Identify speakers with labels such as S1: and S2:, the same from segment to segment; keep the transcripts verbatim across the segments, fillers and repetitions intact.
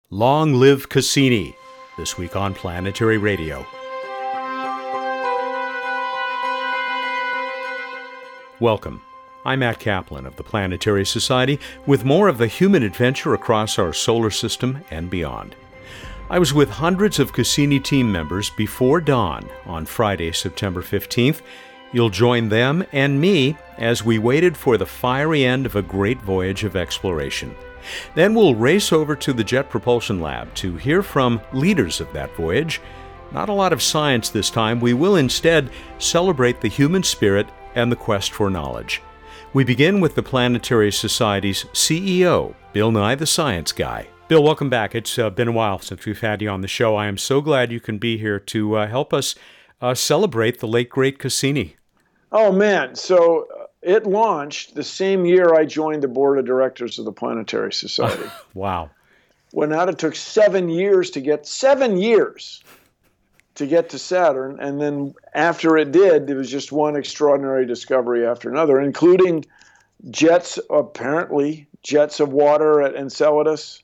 S1: Long live Cassini, this week on Planetary Radio. Welcome. I'm Matt Kaplan of the Planetary Society with more of the human adventure across our solar system and beyond. I was with hundreds of Cassini team members before dawn on Friday, September fifteenth. You'll join them and me as we waited for the fiery end of a great voyage of exploration. Then we'll race over to the Jet Propulsion Lab to hear from leaders of that voyage. Not a lot of science this time. We will instead celebrate the human spirit and the quest for knowledge. We begin with the Planetary Society's C E O, Bill Nye, the Science Guy. Bill, welcome back. It's uh, been a while since we've had you on the show. I am so glad you can be here to uh, help us uh, celebrate the late, great Cassini.
S2: Oh, man. So uh, it launched the same year I joined the board of directors of the Planetary Society.
S1: Wow.
S2: When out it took seven years to get, seven years to get to Saturn. And then after it did, it was just one extraordinary discovery after another, including jets, apparently, jets of water at Enceladus,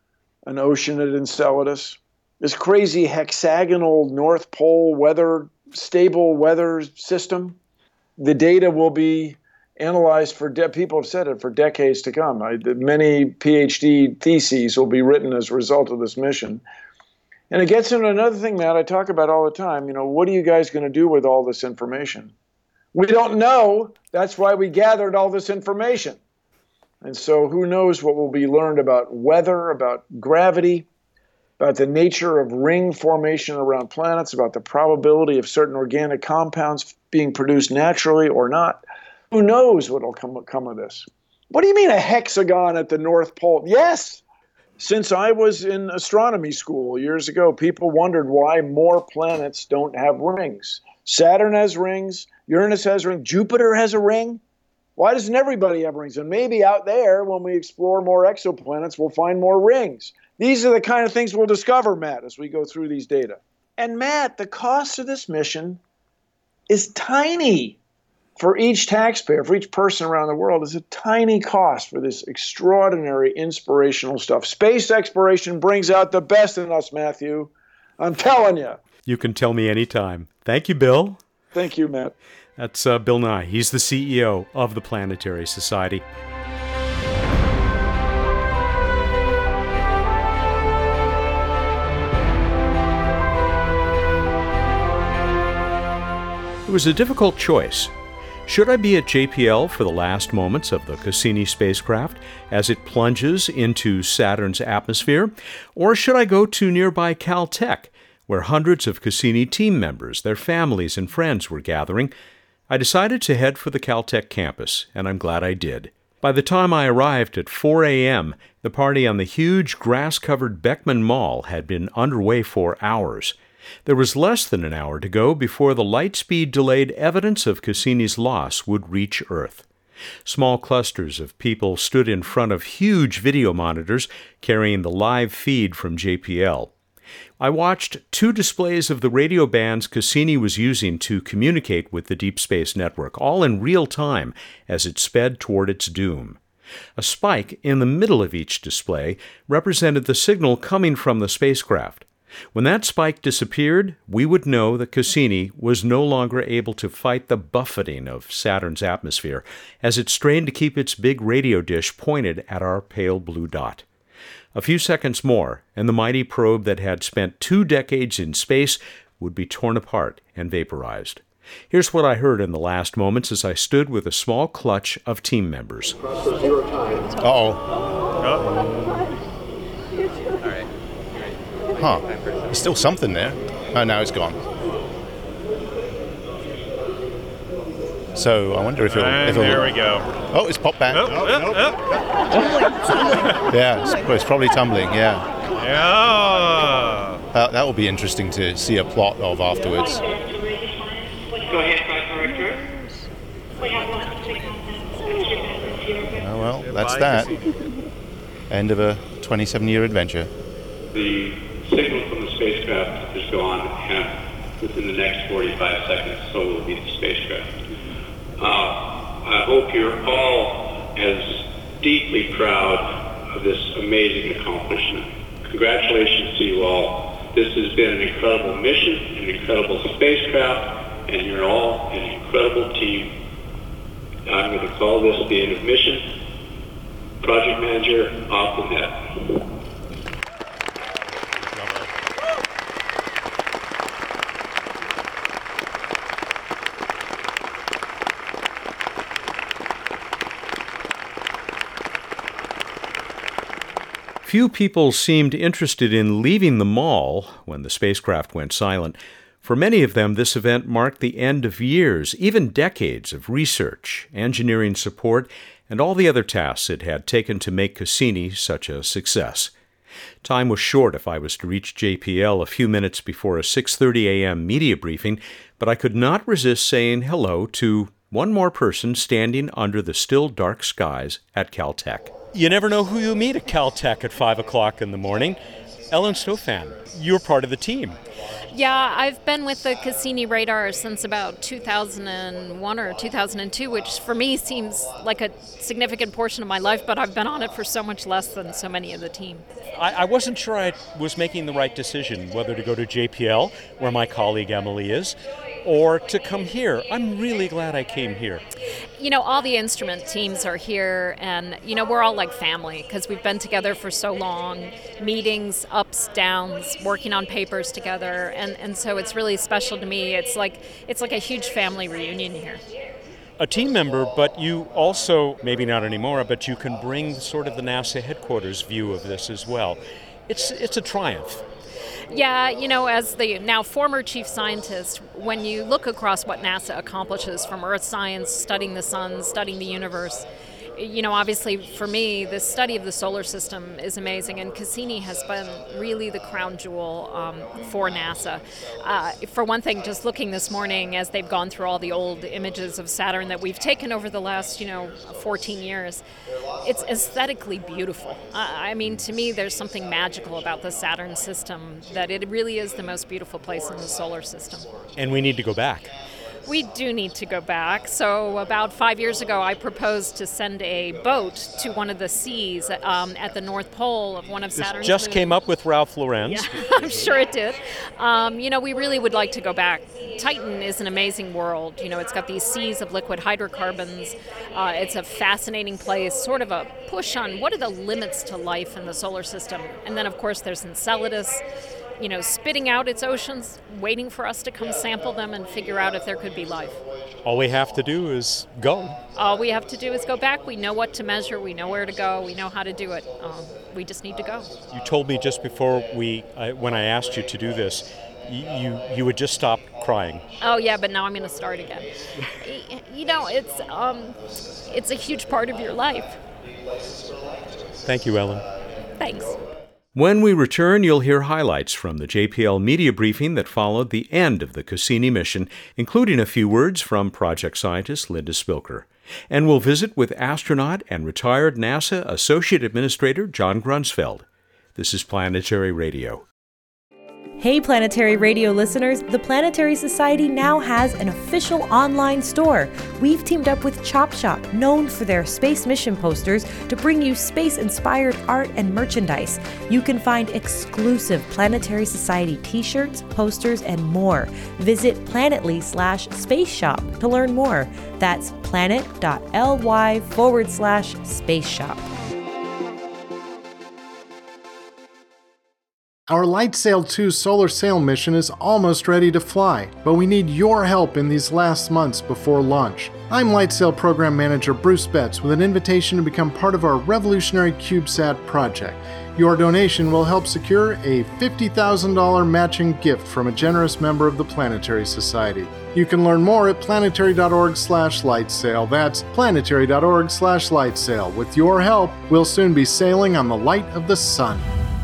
S2: an ocean at Enceladus, this crazy hexagonal North Pole weather, stable weather system. The data will be analyzed for, de- people have said it, for decades to come. I, many PhD theses will be written as a result of this mission. And it gets into another thing, Matt, I talk about all the time. You know, what are you guys going to do with all this information? We don't know. That's why we gathered all this information. And so who knows what will be learned about weather, about gravity, about the nature of ring formation around planets, about the probability of certain organic compounds being produced naturally or not. Who knows what will come, come of this? What do you mean a hexagon at the North Pole? Yes! Since I was in astronomy school years ago, people wondered why more planets don't have rings. Saturn has rings, Uranus has rings, Jupiter has a ring. Why doesn't everybody have rings? And maybe out there, when we explore more exoplanets, we'll find more rings. These are the kind of things we'll discover, Matt, as we go through these data. And Matt, the cost of this mission is tiny. For each taxpayer, for each person around the world, is a tiny cost for this extraordinary, inspirational stuff. Space exploration brings out the best in us, Matthew. I'm telling you.
S1: You can tell me anytime. Thank you, Bill.
S2: Thank you, Matt.
S1: That's uh, Bill Nye. He's the C E O of the Planetary Society. It was a difficult choice. Should I be at J P L for the last moments of the Cassini spacecraft as it plunges into Saturn's atmosphere, or should I go to nearby Caltech, where hundreds of Cassini team members, their families, and friends were gathering? I decided to head for the Caltech campus, and I'm glad I did. By the time I arrived at four a.m., the party on the huge grass-covered Beckman Mall had been underway for hours. There was less than an hour to go before the light-speed delayed evidence of Cassini's loss would reach Earth. Small clusters of people stood in front of huge video monitors carrying the live feed from J P L. I watched two displays of the radio bands Cassini was using to communicate with the Deep Space Network, all in real time as it sped toward its doom. A spike in the middle of each display represented the signal coming from the spacecraft. When that spike disappeared, we would know that Cassini was no longer able to fight the buffeting of Saturn's atmosphere as it strained to keep its big radio dish pointed at our pale blue dot. A few seconds more, and the mighty probe that had spent two decades in space would be torn apart and vaporized. Here's what I heard in the last moments as I stood with a small clutch of team members.
S3: Uh-oh. Huh. There's still something there. Oh, now it's gone. So I wonder if it'll...
S4: And
S3: if it'll
S4: there we go.
S3: Oh, it's popped back.
S4: Oh, oh, oh.
S3: Yeah, it's, well, it's probably tumbling, yeah.
S4: Yeah.
S3: Uh, that will be interesting to see a plot of afterwards.
S5: Go ahead, Director.
S3: Oh, well, that's that. End of a twenty-seven-year adventure.
S6: The signal from the spacecraft is gone, and within the next forty-five seconds, so will be the spacecraft. Uh, I hope you're all as deeply proud of this amazing accomplishment. Congratulations. congratulations to you all. This has been an incredible mission, an incredible spacecraft, and you're all an incredible team. I'm going to call this the end of mission. Project manager off the net.
S1: Few people seemed interested in leaving the mall when the spacecraft went silent. For many of them, this event marked the end of years, even decades of research, engineering support, and all the other tasks it had taken to make Cassini such a success. Time was short if I was to reach J P L a few minutes before a six thirty a.m. media briefing, but I could not resist saying hello to one more person standing under the still dark skies at Caltech. You never know who you'll meet at Caltech at five o'clock in the morning. Ellen Stofan, you're part of the team.
S7: Yeah, I've been with the Cassini radar since about two thousand one or two thousand two, which for me seems like a significant portion of my life, but I've been on it for so much less than so many of the team.
S1: I, I wasn't sure I was making the right decision, whether to go to J P L, where my colleague Emily is, or to come here. I'm really glad I came here.
S7: You know, all the instrument teams are here, and, you know, we're all like family because we've been together for so long, meetings, ups, downs, working on papers together, and, and so it's really special to me. It's like it's like a huge family reunion here.
S1: A team member, but you also, maybe not anymore, but you can bring sort of the NASA headquarters view of this as well. It's it's a triumph.
S7: Yeah, you know, as the now former chief scientist, when you look across what NASA accomplishes from Earth science, studying the sun, studying the universe, you know, obviously for me, the study of the solar system is amazing, and Cassini has been really the crown jewel um, for NASA. Uh, for one thing, just looking this morning as they've gone through all the old images of Saturn that we've taken over the last, you know, fourteen years, it's aesthetically beautiful. Uh, I mean, to me, there's something magical about the Saturn system, that it really is the most beautiful place in the solar system.
S1: And we need to go back.
S7: We do need to go back. So about five years ago, I proposed to send a boat to one of the seas um, at the North Pole of one of Saturn's
S1: This just
S7: moons.
S1: came up with Ralph Lorenz.
S7: Yeah, I'm sure it did. Um, you know, we really would like to go back. Titan is an amazing world. You know, it's got these seas of liquid hydrocarbons. Uh, it's a fascinating place, sort of a push on what are the limits to life in the solar system. And then, of course, there's Enceladus, you know, spitting out its oceans, waiting for us to come sample them and figure out if there could be life.
S1: All we have to do is go.
S7: All we have to do is go back. We know what to measure. We know where to go. We know how to do it. Um, we just need to go.
S1: You told me just before we, uh, when I asked you to do this, you, you you would just stop crying.
S7: Oh yeah, but now I'm going to start again. You know, it's um, it's a huge part of your life.
S1: Thank you, Ellen.
S7: Thanks.
S1: When we return, you'll hear highlights from the J P L media briefing that followed the end of the Cassini mission, including a few words from project scientist Linda Spilker. And we'll visit with astronaut and retired NASA Associate Administrator John Grunsfeld. This is Planetary Radio.
S8: Hey Planetary Radio listeners, the Planetary Society now has an official online store. We've teamed up with Chop Shop, known for their space mission posters, to bring you space-inspired art and merchandise. You can find exclusive Planetary Society t-shirts, posters, and more. Visit planetly slash space shop to learn more. That's planet.ly forward slash space shop.
S9: Our LightSail two solar sail mission is almost ready to fly, but we need your help in these last months before launch. I'm LightSail Program Manager Bruce Betts with an invitation to become part of our revolutionary CubeSat project. Your donation will help secure a fifty thousand dollars matching gift from a generous member of the Planetary Society. You can learn more at planetary.org slash lightsail. That's planetary.org slash lightsail. With your help, we'll soon be sailing on the light of the sun.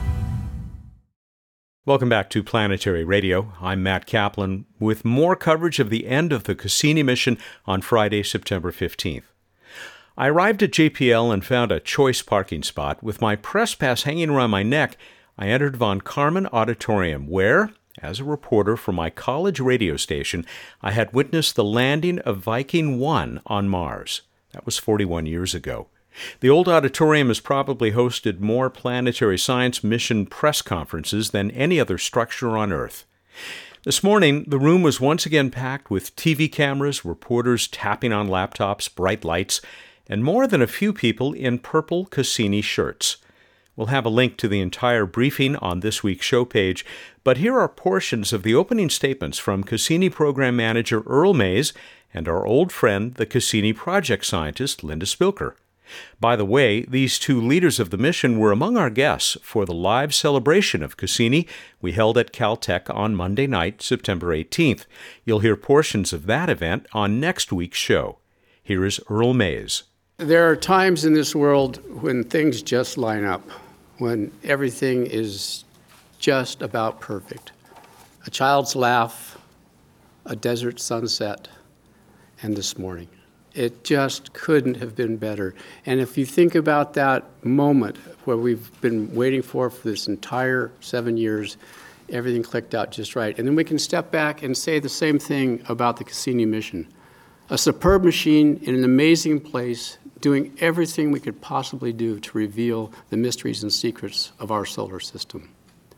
S1: Welcome back to Planetary Radio. I'm Matt Kaplan with more coverage of the end of the Cassini mission on Friday, September fifteenth. I arrived at J P L and found a choice parking spot. With my press pass hanging around my neck, I entered Von Karman Auditorium, where, as a reporter for my college radio station, I had witnessed the landing of Viking one on Mars. That was forty-one years ago. The old auditorium has probably hosted more planetary science mission press conferences than any other structure on Earth. This morning, the room was once again packed with T V cameras, reporters tapping on laptops, bright lights, and more than a few people in purple Cassini shirts. We'll have a link to the entire briefing on this week's show page, but here are portions of the opening statements from Cassini Program Manager Earl Mays and our old friend, the Cassini project scientist, Linda Spilker. By the way, these two leaders of the mission were among our guests for the live celebration of Cassini we held at Caltech on Monday night, September eighteenth. You'll hear portions of that event on next week's show. Here is Earl Mays.
S10: There are times in this world when things just line up, when everything is just about perfect. A child's laugh, a desert sunset, and this morning. It just couldn't have been better. And if you think about that moment where we've been waiting for for this entire seven years, everything clicked out just right. And then we can step back and say the same thing about the Cassini mission. A superb machine in an amazing place, doing everything we could possibly do to reveal the mysteries and secrets of our solar system.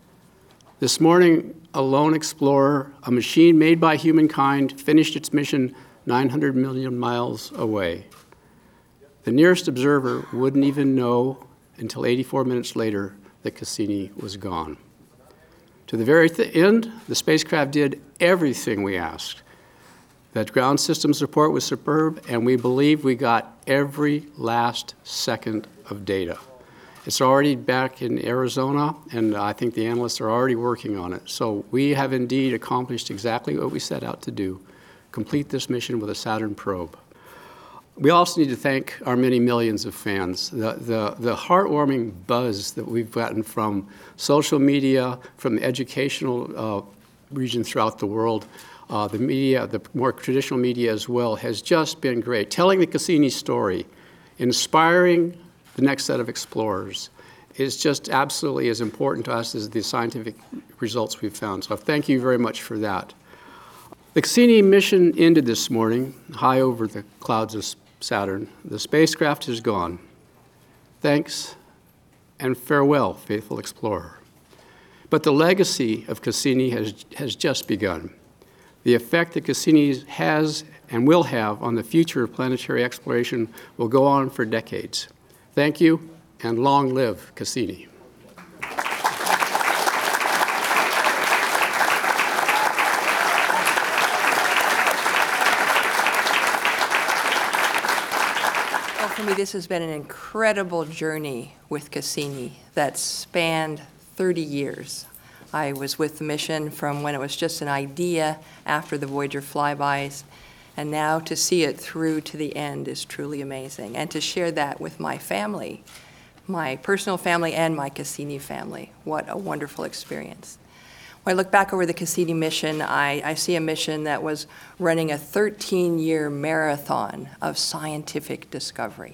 S10: This morning, a lone explorer, a machine made by humankind, finished its mission nine hundred million miles away. The nearest observer wouldn't even know until eighty-four minutes later that Cassini was gone. To the very th- end, the spacecraft did everything we asked. That ground system support was superb, and we believe we got every last second of data. It's already back in Arizona, and I think the analysts are already working on it. So we have indeed accomplished exactly what we set out to do. Complete this mission with a Saturn probe. We also need to thank our many millions of fans. The, the, the heartwarming buzz that we've gotten from social media, from the educational uh, region throughout the world, uh, the media, the more traditional media as well, has just been great. Telling the Cassini story, inspiring the next set of explorers, is just absolutely as important to us as the scientific results we've found. So thank you very much for that. The Cassini mission ended this morning, high over the clouds of Saturn. The spacecraft is gone. Thanks and farewell, faithful explorer. But the legacy of Cassini has, has just begun. The effect that Cassini has and will have on the future of planetary exploration will go on for decades. Thank you, and long live Cassini.
S11: For me, this has been an incredible journey with Cassini that spanned thirty years. I was with the mission from when it was just an idea after the Voyager flybys, and now to see it through to the end is truly amazing. And to share that with my family, my personal family and my Cassini family, what a wonderful experience. When I look back over the Cassini mission, I, I see a mission that was running a thirteen-year marathon of scientific discovery.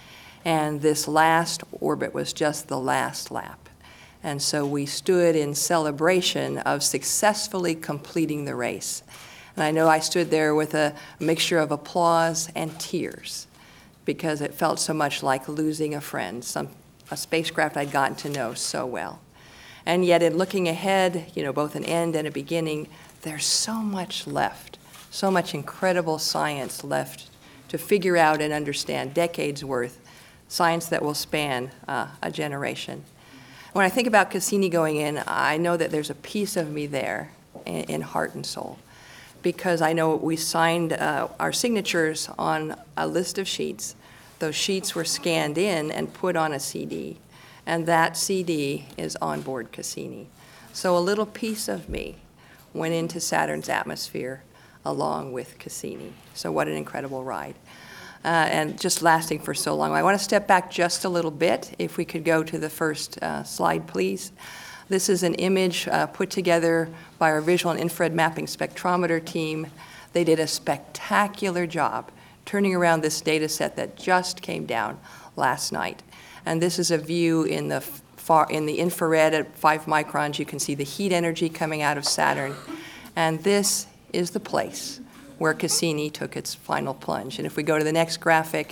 S11: And this last orbit was just the last lap. And so we stood in celebration of successfully completing the race. And I know I stood there with a mixture of applause and tears because it felt so much like losing a friend, some, a spacecraft I'd gotten to know so well. And yet in looking ahead, you know, both an end and a beginning, there's so much left, so much incredible science left to figure out and understand, decades worth, science that will span uh, a generation. When I think about Cassini going in, I know that there's a piece of me there in, in heart and soul, because I know we signed uh, our signatures on a list of sheets. Those sheets were scanned in and put on a C D. And that C D is on board Cassini. So a little piece of me went into Saturn's atmosphere along with Cassini. So what an incredible ride. Uh, and just lasting for so long. I want to step back just a little bit. If we could go to the first uh, slide, please. This is an image uh, put together by our visual and infrared mapping spectrometer team. They did a spectacular job turning around this data set that just came down last night. And this is a view in the far in the infrared at five microns. You can see the heat energy coming out of Saturn. And this is the place where Cassini took its final plunge. And if we go to the next graphic,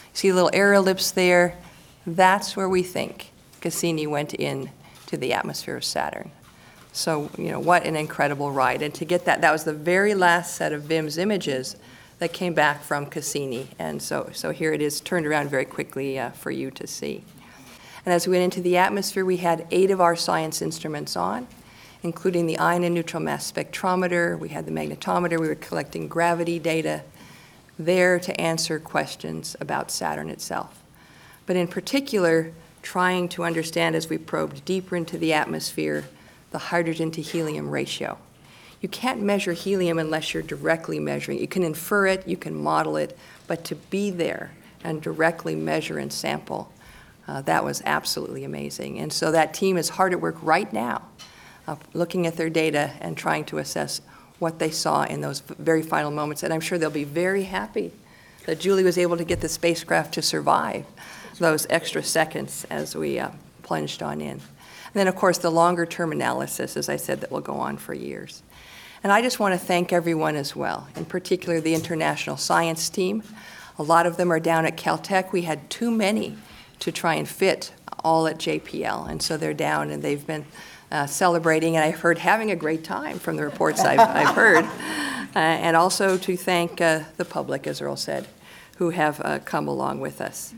S11: See the little air ellipse there? That's where we think Cassini went in to the atmosphere of Saturn. So, you know, what an incredible ride. And to get that, that was the very last set of V I M S images that came back from Cassini. And so, so here it is turned around very quickly uh, for you to see. And as we went into the atmosphere, we had eight of our science instruments on, including the ion and neutral mass spectrometer. We had the magnetometer. We were collecting gravity data there to answer questions about Saturn itself. But in particular, trying to understand, as we probed deeper into the atmosphere, the hydrogen to helium ratio. You can't measure helium unless you're directly measuring. You can infer it, you can model it, but to be there and directly measure and sample, uh, that was absolutely amazing. And so that team is hard at work right now, uh, looking at their data and trying to assess what they saw in those very final moments. And I'm sure they'll be very happy that Julie was able to get the spacecraft to survive those extra seconds as we uh, plunged on in. And then, of course, the longer-term analysis, as I said, that will go on for years. And I just want to thank everyone as well, in particular the international science team. A lot of them are down at Caltech. We had too many to try and fit all at J P L, and so they're down, and they've been uh, celebrating, and I've heard having a great time from the reports I've, I've heard. Uh, and also to thank uh, the public, as Earl said, who have uh, come along with us.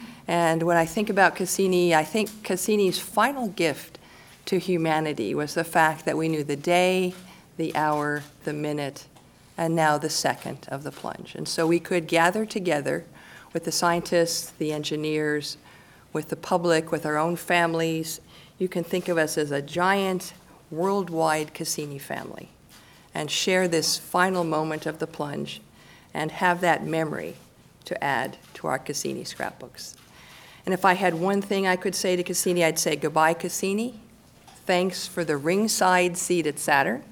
S11: And when I think about Cassini, I think Cassini's final gift to humanity was the fact that we knew the day, the hour, the minute, and now the second of the plunge. And so we could gather together with the scientists, the engineers, with the public, with our own families. You can think of us as a giant worldwide Cassini family and share this final moment of the plunge and have that memory to add to our Cassini scrapbooks. And if I had one thing I could say to Cassini, I'd say, goodbye, Cassini. Thanks for the ringside seat at Saturn.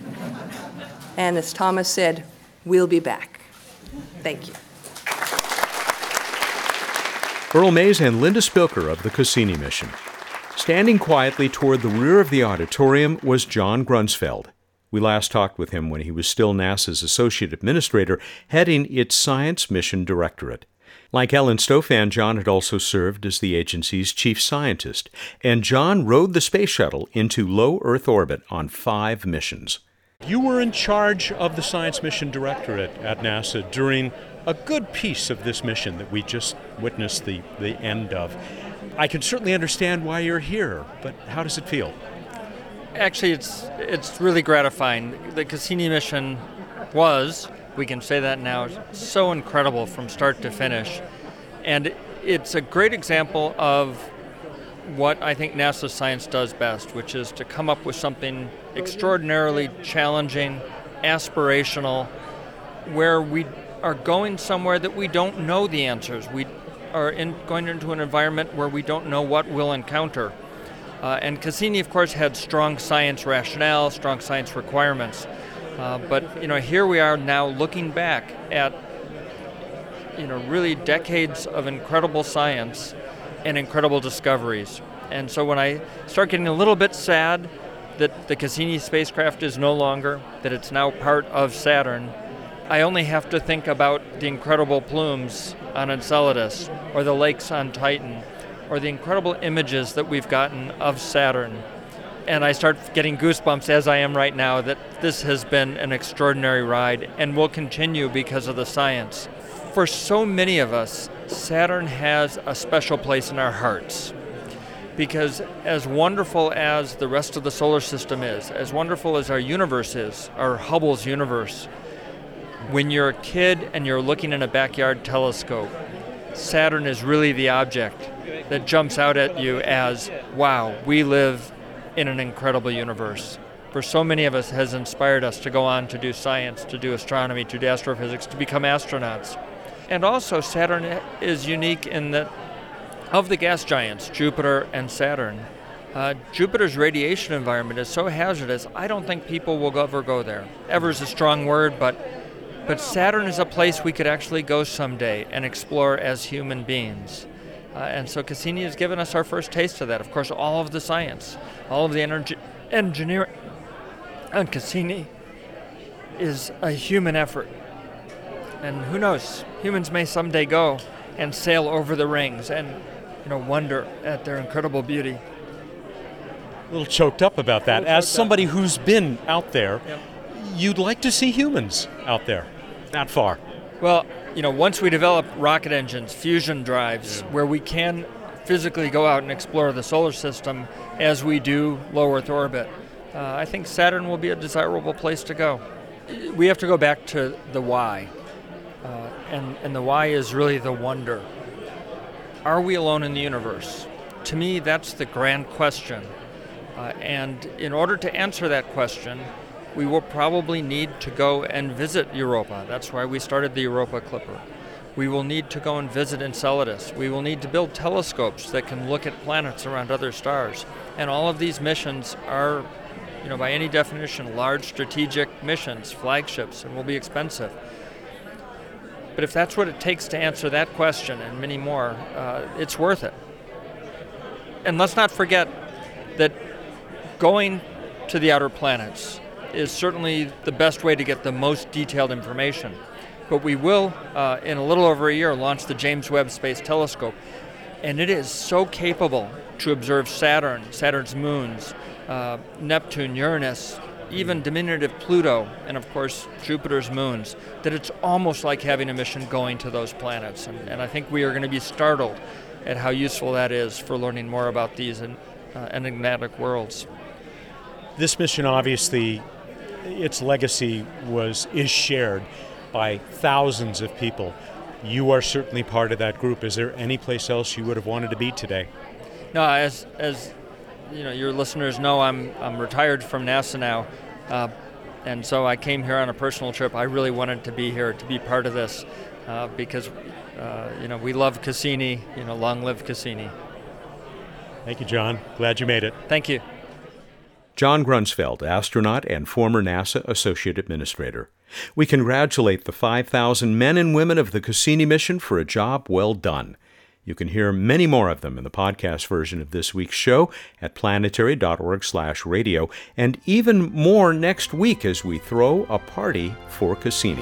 S11: And as Thomas said, we'll be back. Thank you.
S1: Earl Mayes and Linda Spilker of the Cassini mission. Standing quietly toward the rear of the auditorium was John Grunsfeld. We last talked with him when he was still NASA's Associate Administrator, heading its Science Mission Directorate. Like Ellen Stofan, John had also served as the agency's chief scientist, and John rode the space shuttle into low Earth orbit on five missions. You were in charge of the Science Mission Directorate at NASA during a good piece of this mission that we just witnessed the, the end of. I can certainly understand why you're here, but how does it feel?
S12: Actually, it's it's really gratifying. The Cassini mission was, we can say that now, so incredible from start to finish. And it's a great example of what I think NASA science does best, which is to come up with something extraordinarily challenging, aspirational, where we are going somewhere that we don't know the answers. We are in, going into an environment where we don't know what we'll encounter. Uh, and Cassini, of course, had strong science rationale, strong science requirements. Uh, but, you know, here we are now looking back at, you know, really decades of incredible science and incredible discoveries. And so when I start getting a little bit sad that the Cassini spacecraft is no longer, that it's now part of Saturn, I only have to think about the incredible plumes on Enceladus or the lakes on Titan or the incredible images that we've gotten of Saturn. And I start getting goosebumps, as I am right now, that this has been an extraordinary ride and will continue because of the science. For so many of us, Saturn has a special place in our hearts. Because as wonderful as the rest of the solar system is, as wonderful as our universe is, our Hubble's universe, when you're a kid and you're looking in a backyard telescope, Saturn is really the object that jumps out at you as, wow, we live in an incredible universe. For so many of us has inspired us to go on to do science, to do astronomy, to do astrophysics, to become astronauts. And also Saturn is unique in that of the gas giants, Jupiter and Saturn, uh, Jupiter's radiation environment is so hazardous, I don't think people will ever go there. Ever is a strong word, but but Saturn is a place we could actually go someday and explore as human beings. Uh, and so Cassini has given us our first taste of that. Of course, all of the science, all of the energy, engineering on Cassini is a human effort. And who knows, humans may someday go and sail over the rings and, you know, wonder at their incredible beauty.
S1: A little choked up about that. As somebody
S12: up.
S1: who's been out there,
S12: Yep.
S1: you'd like to see humans out there, not far.
S12: Well, you know, once we develop rocket engines, fusion drives, yeah. where we can physically go out and explore the solar system as we do low Earth orbit, uh, I think Saturn will be a desirable place to go. We have to go back to the why, uh, and, and the why is really the wonder. Are we alone in the universe? To me, that's the grand question. Uh, and in order to answer that question, we will probably need to go and visit Europa. That's why we started the Europa Clipper. We will need to go and visit Enceladus. We will need to build telescopes that can look at planets around other stars. And all of these missions are, you know, by any definition, large strategic missions, flagships, and will be expensive. But if that's what it takes to answer that question and many more, uh, it's worth it. And let's not forget that going to the outer planets is certainly the best way to get the most detailed information. But we will, uh, in a little over a year, launch the James Webb Space Telescope. And it is so capable to observe Saturn, Saturn's moons, uh, Neptune, Uranus, even diminutive Pluto, and of course Jupiter's moons, that it's almost like having a mission going to those planets. And, and I think we are going to be startled at how useful that is for learning more about these uh, enigmatic worlds.
S1: This mission, obviously, its legacy was is shared by thousands of people. You are certainly part of that group. Is there any place else you would have wanted to be today?
S12: No, as as you know, your listeners know, I'm I'm retired from NASA now, uh, and so I came here on a personal trip. I really wanted to be here to be part of this uh, because uh, you know we love Cassini. You know, long live Cassini.
S1: Thank you, John. Glad you made it.
S12: Thank you.
S1: John Grunsfeld, astronaut and former NASA Associate Administrator. We congratulate the five thousand men and women of the Cassini mission for a job well done. You can hear many more of them in the podcast version of this week's show at planetary.org slash radio, and even more next week as we throw a party for Cassini.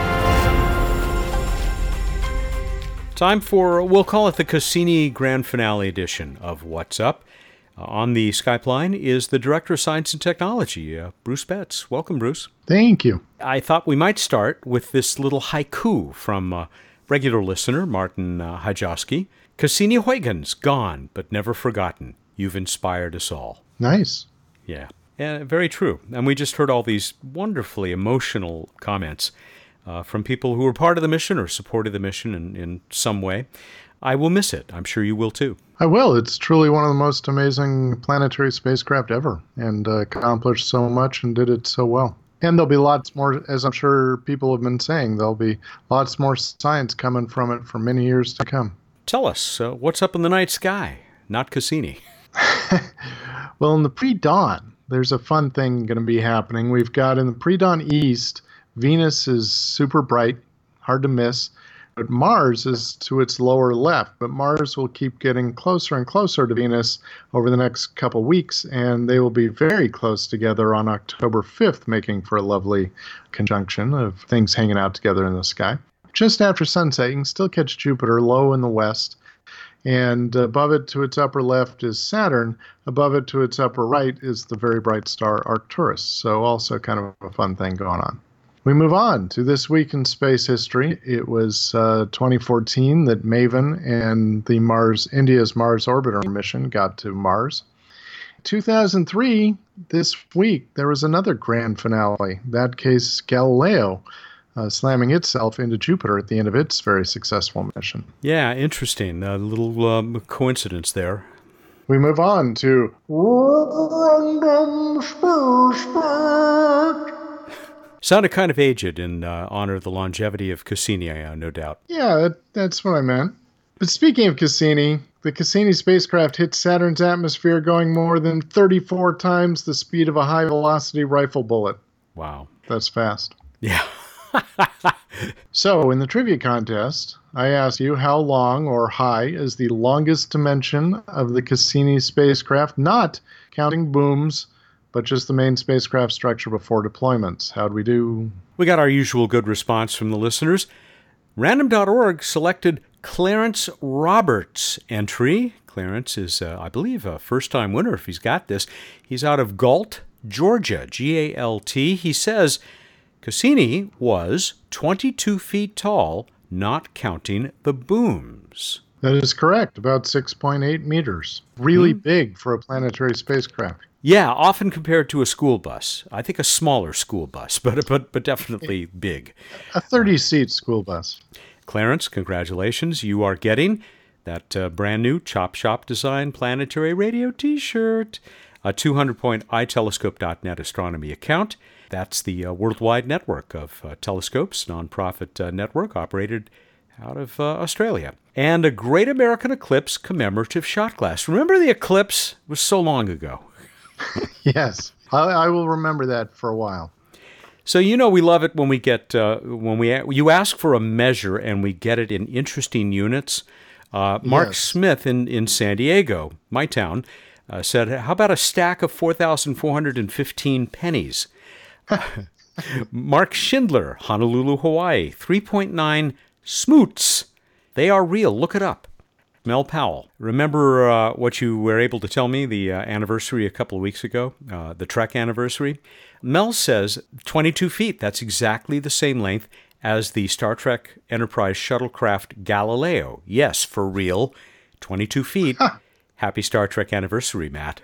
S1: Time for, we'll call it the Cassini Grand Finale edition of What's Up. Uh, on the Skype line is the Director of Science and Technology, uh, Bruce Betts. Welcome, Bruce.
S9: Thank you.
S1: I thought we might start with this little haiku from uh, regular listener Martin uh, Hajowski. Cassini Huygens, gone but never forgotten. You've inspired us all.
S9: Nice.
S1: Yeah, yeah, very true. And we just heard all these wonderfully emotional comments uh, from people who were part of the mission or supported the mission in, in some way. I will miss it. I'm sure you will too.
S9: I will. It's truly one of the most amazing planetary spacecraft ever, and uh, accomplished so much and did it so well. And there'll be lots more, as I'm sure people have been saying, there'll be lots more science coming from it for many years to come.
S1: Tell us, uh, what's up in the night sky? Not Cassini.
S9: Well, in the pre-dawn, there's a fun thing going to be happening. We've got in the pre-dawn east, Venus is super bright, hard to miss. But Mars is to its lower left, but Mars will keep getting closer and closer to Venus over the next couple weeks, and they will be very close together on October fifth, making for a lovely conjunction of things hanging out together in the sky. Just after sunset, you can still catch Jupiter low in the west, and above it to its upper left is Saturn. Above it to its upper right is the very bright star Arcturus, so also kind of a fun thing going on. We move on to this week in space history. It was uh, twenty fourteen that MAVEN and the Mars India's Mars Orbiter mission got to Mars. two thousand three, this week, there was another grand finale. That case, Galileo uh, slamming itself into Jupiter at the end of its very successful mission.
S1: Yeah, interesting. A little um, coincidence there.
S9: We move on to Random Space Fact.
S1: Sounded kind of aged in uh, honor of the longevity of Cassini, uh, no doubt.
S9: Yeah, that, that's what I meant. But speaking of Cassini, the Cassini spacecraft hit Saturn's atmosphere going more than thirty-four times the speed of a high-velocity rifle bullet.
S1: Wow.
S9: That's fast.
S1: Yeah.
S9: So, in the trivia contest, I asked you how long or high is the longest dimension of the Cassini spacecraft, not counting booms, but just the main spacecraft structure before deployments. How'd we do?
S1: We got our usual good response from the listeners. Random dot org selected Clarence Roberts entry. Clarence is, uh, I believe, a first-time winner if he's got this. He's out of Galt, Georgia, G A L T. He says, Cassini was twenty-two feet tall, not counting the booms.
S9: That is correct, about six point eight meters. Really
S1: Hmm.
S9: big for a planetary spacecraft.
S1: Yeah, often compared to a school bus. I think a smaller school bus, but but but definitely big.
S9: A thirty-seat school bus.
S1: Clarence, congratulations. You are getting that uh, brand new Chop Shop Design Planetary Radio t-shirt, a two hundred point i telescope dot net astronomy account. That's the uh, worldwide network of uh, telescopes, nonprofit uh, network operated out of uh, Australia. And a Great American Eclipse commemorative shot glass. Remember the eclipse? It was so long ago.
S9: Yes, I, I will remember that for a while.
S1: So you know we love it when we get uh, when we you ask for a measure and we get it in interesting units. Uh, Mark
S9: Yes.
S1: Smith in, in San Diego, my town, uh, said, "How about a stack of four thousand four hundred fifteen pennies?" Mark Schindler, Honolulu, Hawaii, three point nine smoots. They are real. Look it up. Mel Powell, remember uh, what you were able to tell me, the uh, anniversary a couple of weeks ago, uh, the Trek anniversary? Mel says twenty-two feet. That's exactly the same length as the Star Trek Enterprise shuttlecraft Galileo. Yes, for real, twenty-two feet. Happy Star Trek anniversary, Matt.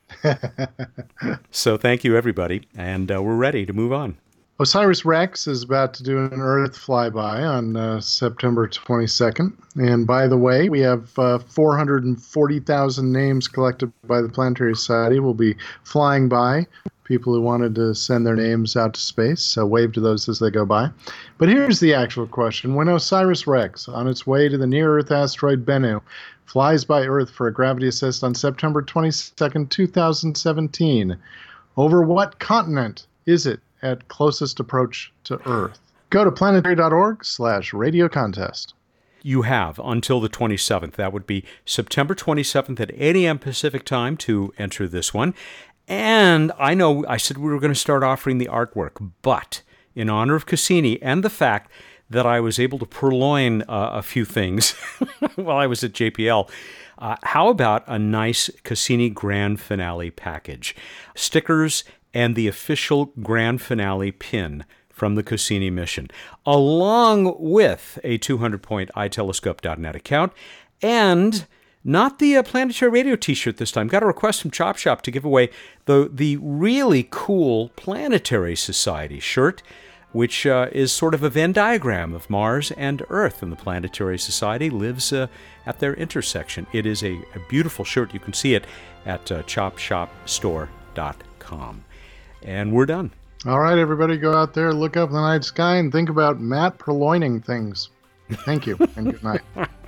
S1: So thank you, everybody, and uh, we're ready to move on.
S9: OSIRIS-REx is about to do an Earth flyby on uh, September twenty-second. And by the way, we have uh, four hundred forty thousand names collected by the Planetary Society. We'll be flying by. People who wanted to send their names out to space, so wave to those as they go by. But here's the actual question. When OSIRIS-REx, on its way to the near-Earth asteroid Bennu, flies by Earth for a gravity assist on September twenty-second, two thousand seventeen, over what continent is it at closest approach to Earth? Go to planetary.org slash radio contest.
S1: You have until the twenty-seventh. That would be September twenty-seventh at eight a.m. Pacific time to enter this one. And I know I said we were going to start offering the artwork, but in honor of Cassini and the fact that I was able to purloin uh, a few things while I was at J P L, uh, how about a nice Cassini Grand Finale package? Stickers and the official Grand Finale pin from the Cassini mission, along with a two hundred point i telescope dot net account, and not the uh, Planetary Radio t-shirt this time. Got a request from Chop Shop to give away the, the really cool Planetary Society shirt, which uh, is sort of a Venn diagram of Mars and Earth, and the Planetary Society lives uh, at their intersection. It is a, a beautiful shirt. You can see it at uh, chop shop store dot com. And we're done.
S9: All right, everybody, go out there, look up in the night sky, and think about Matt purloining things. Thank you, and good night.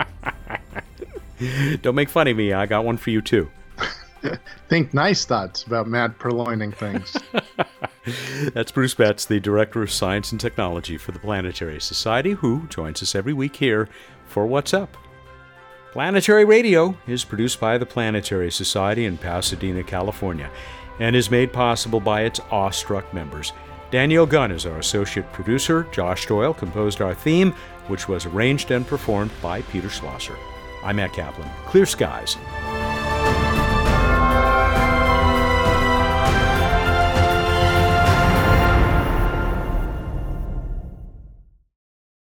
S1: Don't make fun of me. I got one for you, too.
S9: Think nice thoughts about Matt purloining things.
S1: That's Bruce Betts, the Director of Science and Technology for the Planetary Society, who joins us every week here for What's Up. Planetary Radio is produced by the Planetary Society in Pasadena, California, and is made possible by its awestruck members. Danielle Gunn is our associate producer. Josh Doyle composed our theme, which was arranged and performed by Peter Schlosser. I'm Matt Kaplan. Clear skies.